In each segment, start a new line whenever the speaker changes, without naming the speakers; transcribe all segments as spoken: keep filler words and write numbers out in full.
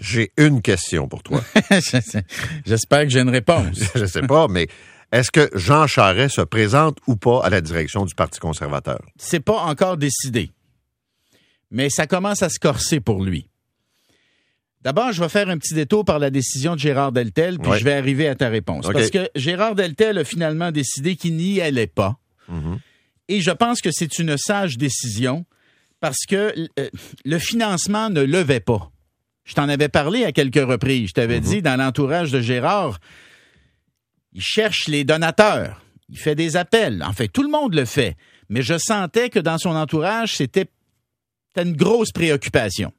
J'ai une question pour toi.
J'espère que j'ai une réponse.
Je sais pas, mais est-ce que Jean Charest se présente ou pas à la direction du Parti conservateur?
C'est pas encore décidé. Mais ça commence à se corser pour lui. D'abord, je vais faire un petit détour par la décision de Gérard Deltel, puis oui. je vais arriver à ta réponse. Okay. Parce que Gérard Deltel a finalement décidé qu'il n'y allait pas. Mm-hmm. Et je pense que c'est une sage décision parce que euh, le financement ne levait pas. Je t'en avais parlé à quelques reprises. Je t'avais mm-hmm. dit, dans l'entourage de Gérard, il cherche les donateurs. Il fait des appels. En fait, tout le monde le fait. Mais je sentais que dans son entourage, c'était, c'était une grosse préoccupation.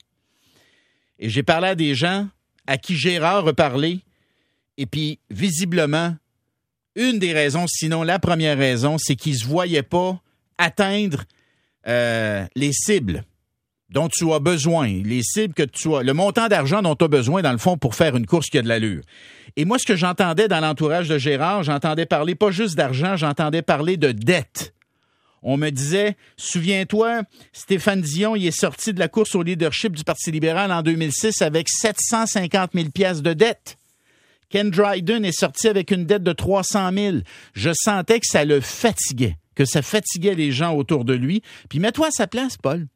Et j'ai parlé à des gens à qui Gérard a parlé. Et puis, visiblement, une des raisons, sinon la première raison, c'est qu'ils ne se voyaient pas atteindre euh, les cibles dont tu as besoin, les cibles que tu as, le montant d'argent dont tu as besoin, dans le fond, pour faire une course qui a de l'allure. Et moi, ce que j'entendais dans l'entourage de Gérard, j'entendais parler pas juste d'argent, j'entendais parler de dette. On me disait, souviens-toi, Stéphane Dion, il est sorti de la course au leadership du Parti libéral en deux mille six avec sept cent cinquante mille piastres de dette. Ken Dryden est sorti avec une dette de trois cent mille. Je sentais que ça le fatiguait, que ça fatiguait les gens autour de lui. Puis mets-toi à sa place, Paul.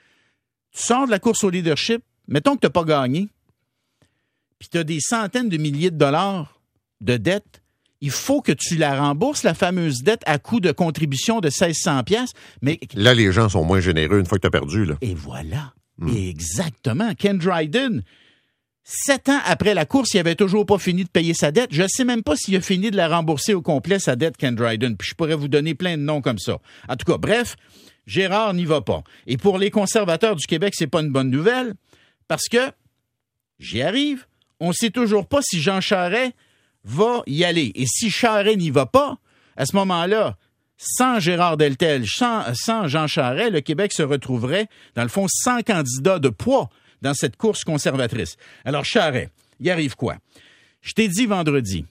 Tu sors de la course au leadership, mettons que tu n'as pas gagné, puis tu as des centaines de milliers de dollars de dette. Il faut que tu la rembourses, la fameuse dette, à coût de contribution de seize cents piastres. Mais
là, les gens sont moins généreux une fois que tu as perdu. Là.
Et voilà. Mm. Exactement. Ken Dryden, sept ans après la course, il n'avait toujours pas fini de payer sa dette. Je ne sais même pas s'il a fini de la rembourser au complet, sa dette, Ken Dryden. Puis je pourrais vous donner plein de noms comme ça. En tout cas, bref, Gérard n'y va pas. Et pour les conservateurs du Québec, c'est pas une bonne nouvelle parce que, j'y arrive, on ne sait toujours pas si Jean Charest va y aller. Et si Charest n'y va pas, à ce moment-là, sans Gérard Deltel, sans, sans Jean Charest, le Québec se retrouverait, dans le fond, sans candidat de poids dans cette course conservatrice. Alors, Charest, il arrive quoi? Je t'ai dit vendredi,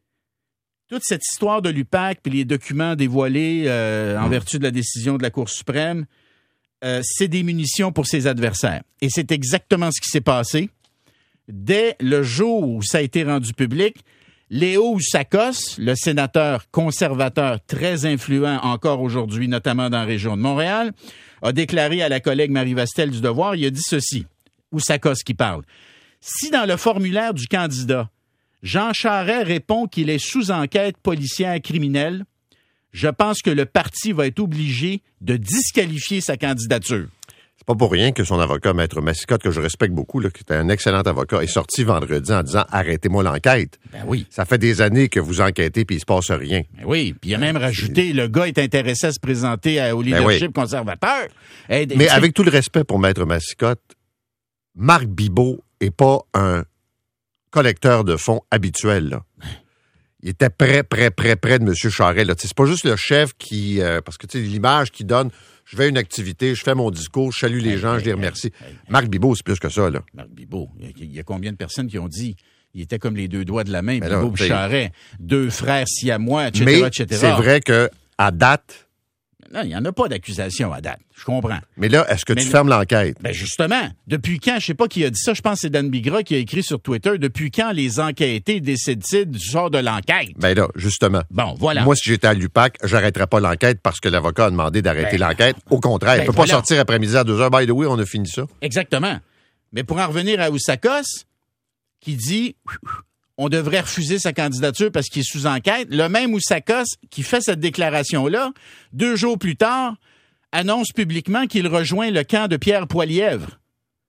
toute cette histoire de l'U P A C puis les documents dévoilés euh, en vertu de la décision de la Cour suprême, euh, c'est des munitions pour ses adversaires. Et c'est exactement ce qui s'est passé. Dès le jour où ça a été rendu public, Léo Ousakos, le sénateur conservateur très influent encore aujourd'hui, notamment dans la région de Montréal, a déclaré à la collègue Marie Vastel du Devoir, il a dit ceci, Ousakos qui parle. Si dans le formulaire du candidat, Jean Charest répond qu'il est sous enquête policière criminelle, je pense que le parti va être obligé de disqualifier sa candidature.
C'est pas pour rien que son avocat, Maître Massicotte, que je respecte beaucoup, là, qui est un excellent avocat, est sorti vendredi en disant « Arrêtez-moi l'enquête ».
Ben oui.
Ça fait des années que vous enquêtez puis il se passe rien.
Ben oui, puis il a même rajouté, le gars est intéressé à se présenter à, au leadership ben oui. conservateur. Et,
Mais et, avec tout le respect pour Maître Massicotte, Marc Bibeau est pas un collecteur de fonds habituel, là. Il était près, près, près, près de M. Charest, là. C'est pas juste le chef qui... Euh, parce que, tu sais, l'image qu'il donne... Je vais à une activité, je fais mon discours, je salue les hey, gens, hey, je les remercie. Hey, hey, Marc Bibeau, c'est plus que ça, là.
Marc Bibeau, il y a combien de personnes qui ont dit il était comme les deux doigts de la main, mais Bibeau et Charest, deux frères siamois, et cetera,
mais
et cetera.
C'est vrai que à date...
Non, il n'y en a pas d'accusation à date, je comprends.
Mais là, est-ce que mais tu fermes l'enquête?
Ben justement, depuis quand, je sais pas qui a dit ça, je pense que c'est Dan Bigra qui a écrit sur Twitter, depuis quand les enquêtés décident du sort de l'enquête?
Ben là, justement.
Bon, voilà.
Moi, si j'étais à l'U P A C, j'arrêterais pas l'enquête parce que l'avocat a demandé d'arrêter ben, l'enquête. Au contraire, ben, il peut voilà. pas sortir après-midi à deux heures. By the way, on a fini ça.
Exactement. Mais pour en revenir à Ousakos, qui dit... on devrait refuser sa candidature parce qu'il est sous enquête. Le même Ousakos qui fait cette déclaration-là, deux jours plus tard, annonce publiquement qu'il rejoint le camp de Pierre Poilievre.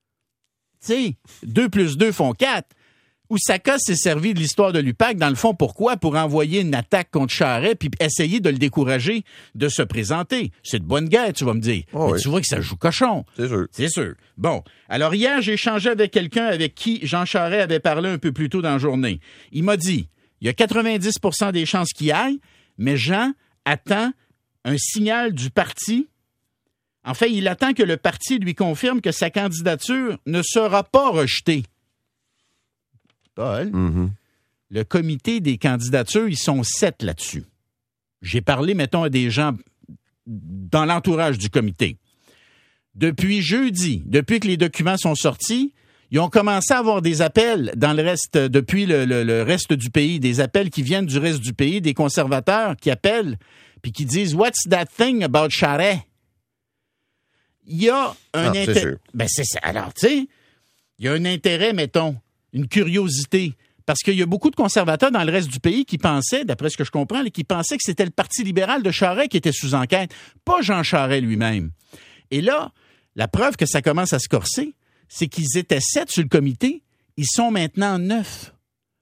Tu sais, deux plus deux font quatre. Ousakos s'est servi de l'histoire de l'U P A C, dans le fond, pourquoi? Pour envoyer une attaque contre Charest puis essayer de le décourager de se présenter. C'est de bonne guerre, tu vas me dire. Oh, mais oui. Tu vois que ça joue cochon.
C'est sûr.
C'est sûr. Bon. Alors, hier, j'ai échangé avec quelqu'un avec qui Jean Charest avait parlé un peu plus tôt dans la journée. Il m'a dit, il y a quatre-vingt-dix pour cent des chances qu'il aille, mais Jean attend un signal du parti. En fait, il attend que le parti lui confirme que sa candidature ne sera pas rejetée. Paul, mm-hmm. Le comité des candidatures, ils sont sept là-dessus. J'ai parlé, mettons, à des gens dans l'entourage du comité. Depuis jeudi, depuis que les documents sont sortis, Ils ont commencé à avoir des appels dans le reste, depuis le, le, le reste du pays, des appels qui viennent du reste du pays, des conservateurs qui appellent puis qui disent « What's that thing about Charest? » Il y a un
ah,
intérêt.
C'est sûr.
Ben c'est ça. Alors, tu sais, il y a un intérêt, mettons, une curiosité. Parce qu'il y a beaucoup de conservateurs dans le reste du pays qui pensaient, d'après ce que je comprends, qui pensaient que c'était le Parti libéral de Charest qui était sous enquête, pas Jean Charest lui-même. Et là, la preuve que ça commence à se corser, c'est qu'ils étaient sept sur le comité, ils sont maintenant neuf.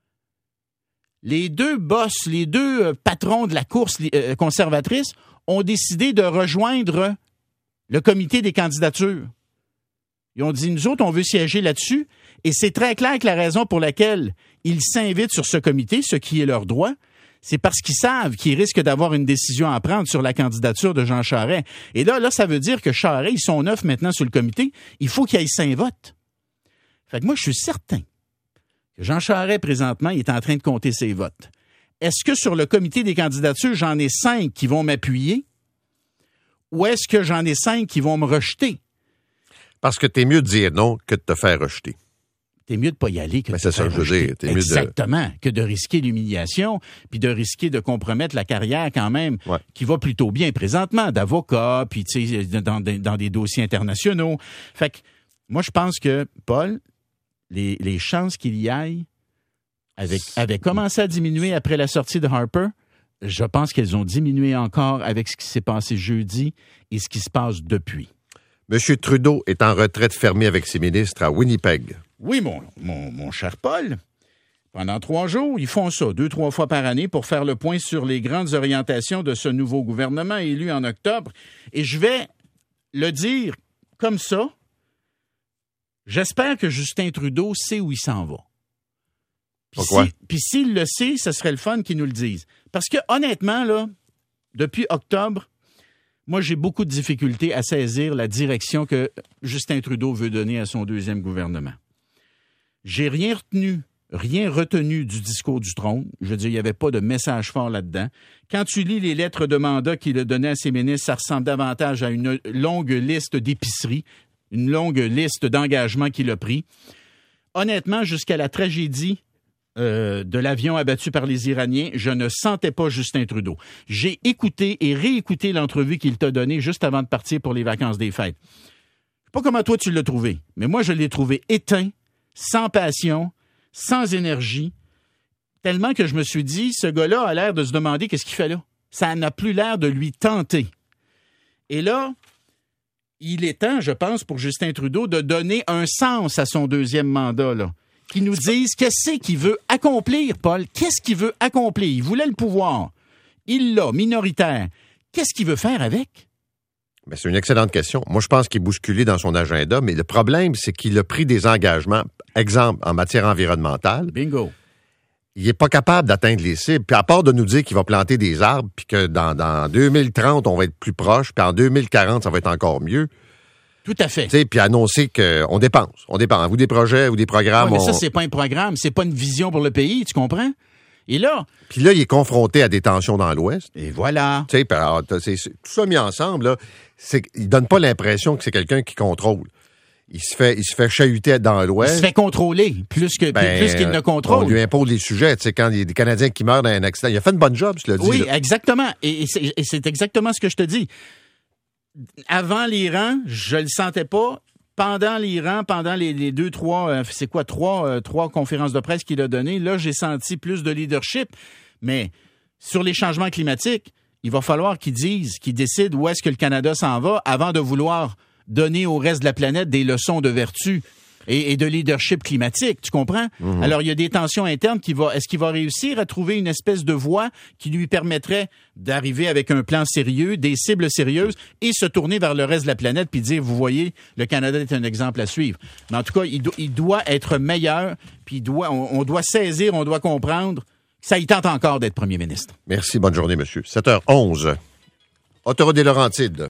Les deux boss, les deux patrons de la course conservatrice ont décidé de rejoindre le comité des candidatures. Ils ont dit, nous autres, on veut siéger là-dessus, et c'est très clair que la raison pour laquelle ils s'invitent sur ce comité, ce qui est leur droit, c'est parce qu'ils savent qu'ils risquent d'avoir une décision à prendre sur la candidature de Jean Charest. Et là, là, ça veut dire que Charest, ils sont neuf maintenant sur le comité, il faut qu'il y ait cinq votes. Fait que moi, je suis certain que Jean Charest, présentement, il est en train de compter ses votes. Est-ce que sur le comité des candidatures, j'en ai cinq qui vont m'appuyer? Ou est-ce que j'en ai cinq qui vont me rejeter?
Parce que t'es mieux de dire non que de te faire rejeter.
T'es mieux de pas y aller que
Mais
de
c'est
te
ça
faire
que je veux
rejeter.
dire. T'es mieux
Exactement.
de...
Que de risquer l'humiliation, puis de risquer de compromettre la carrière quand même,
ouais.
qui va plutôt bien présentement, d'avocat, puis tu sais, dans, dans des dossiers internationaux. Fait que, moi, je pense que, Paul, les, les chances qu'il y aille avaient, avaient commencé à diminuer après la sortie de Harper. Je pense qu'elles ont diminué encore avec ce qui s'est passé jeudi et ce qui se passe depuis.
M. Trudeau est en retraite fermée avec ses ministres à Winnipeg.
Oui, mon, mon, mon cher Paul. Pendant trois jours, ils font ça, deux, trois fois par année, pour faire le point sur les grandes orientations de ce nouveau gouvernement élu en octobre. Et je vais le dire comme ça. J'espère que Justin Trudeau sait où il s'en va. Puis
Pourquoi?
Si, puis s'il le sait, ce serait le fun qu'il nous le dise. Parce que, honnêtement, là, depuis octobre, moi, j'ai beaucoup de difficultés à saisir la direction que Justin Trudeau veut donner à son deuxième gouvernement. J'ai rien retenu, rien retenu du discours du trône. Je veux dire, il n'y avait pas de message fort là-dedans. Quand tu lis les lettres de mandat qu'il a données à ses ministres, ça ressemble davantage à une longue liste d'épiceries, une longue liste d'engagements qu'il a pris. Honnêtement, jusqu'à la tragédie Euh, de l'avion abattu par les Iraniens, je ne sentais pas Justin Trudeau. J'ai écouté et réécouté l'entrevue qu'il t'a donnée juste avant de partir pour les vacances des fêtes. Je sais pas comment toi tu l'as trouvé, mais moi je l'ai trouvé éteint, sans passion, sans énergie, tellement que je me suis dit, ce gars-là a l'air de se demander qu'est-ce qu'il fait là. Ça n'a plus l'air de lui tenter. Et là, il est temps, je pense, pour Justin Trudeau de donner un sens à son deuxième mandat, là. Qui nous disent qu'est-ce qu'il veut accomplir, Paul. Qu'est-ce qu'il veut accomplir? Il voulait le pouvoir. Il l'a, minoritaire. Qu'est-ce qu'il veut faire avec?
Mais c'est une excellente question. Moi, je pense qu'il est bousculé dans son agenda, mais le problème, c'est qu'il a pris des engagements, exemple, en matière environnementale.
Bingo.
Il n'est pas capable d'atteindre les cibles. Puis à part de nous dire qu'il va planter des arbres, puis que dans, dans deux mille trente, on va être plus proche, puis en deux mille quarante, ça va être encore mieux.
Tout à fait.
Tu sais, puis annoncer qu'on dépense. On dépense. Vous des projets ou des programmes.
Ouais, mais ça,
on...
c'est pas un programme, c'est pas une vision pour le pays, tu comprends? Et là...
Puis là, il est confronté à des tensions dans l'Ouest.
Et voilà.
Tu sais, alors, c'est, c'est, tout ça mis ensemble, là, c'est, il donne pas l'impression que c'est quelqu'un qui contrôle. Il se fait, il se fait chahuter dans l'Ouest.
Il se fait contrôler, plus, que,
ben,
plus qu'il ne contrôle.
On lui impose les sujets. Tu sais, quand il y a des Canadiens qui meurent dans un accident, il a fait une bonne job, je le dis.
Oui,
là.
exactement. Et, et, c'est, et c'est exactement ce que je te dis. Avant l'Iran, je le sentais pas. Pendant l'Iran, pendant les, les deux, trois, euh, c'est quoi, trois, euh, trois conférences de presse qu'il a données, là, j'ai senti plus de leadership. Mais sur les changements climatiques, il va falloir qu'ils disent, qu'ils décident où est-ce que le Canada s'en va avant de vouloir donner au reste de la planète des leçons de vertu et, et de leadership climatique, tu comprends? Mm-hmm. Alors, il y a des tensions internes qui va, est-ce qu'il va réussir à trouver une espèce de voie qui lui permettrait d'arriver avec un plan sérieux, des cibles sérieuses et se tourner vers le reste de la planète puis dire, vous voyez, le Canada est un exemple à suivre. Mais en tout cas, il, do, il doit être meilleur puis il doit, on, on doit saisir, on doit comprendre que ça y tente encore d'être premier ministre.
Merci, bonne journée, monsieur. sept heures onze. Autoroute des Laurentides.